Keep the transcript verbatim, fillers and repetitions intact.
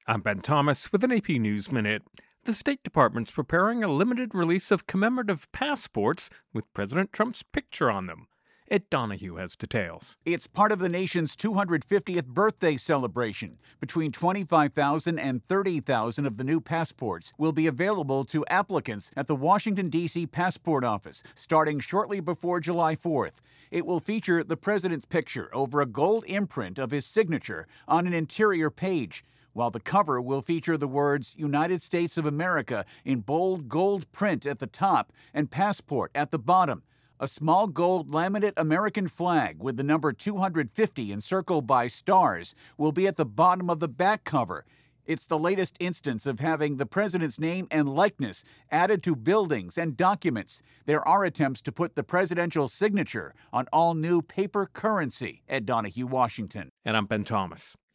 I'm Ben Thomas with an A P News Minute. The State Department's preparing a limited release of commemorative passports with President Trump's picture on them. Ed Donahue has details. It's part of the nation's two hundred fiftieth birthday celebration. Between twenty-five thousand and thirty thousand of the new passports will be available to applicants at the Washington, D C Passport Office, starting shortly before July fourth. It will feature the president's picture over a gold imprint of his signature on an interior page, while the cover will feature the words United States of America in bold gold print at the top and passport at the bottom. A small gold laminate American flag with the number two hundred fifty encircled by stars will be at the bottom of the back cover. It's the latest instance of having the president's name and likeness added to buildings and documents. There are attempts to put the presidential signature on all new paper currency. Ed Donahue, Washington. And I'm Ben Thomas.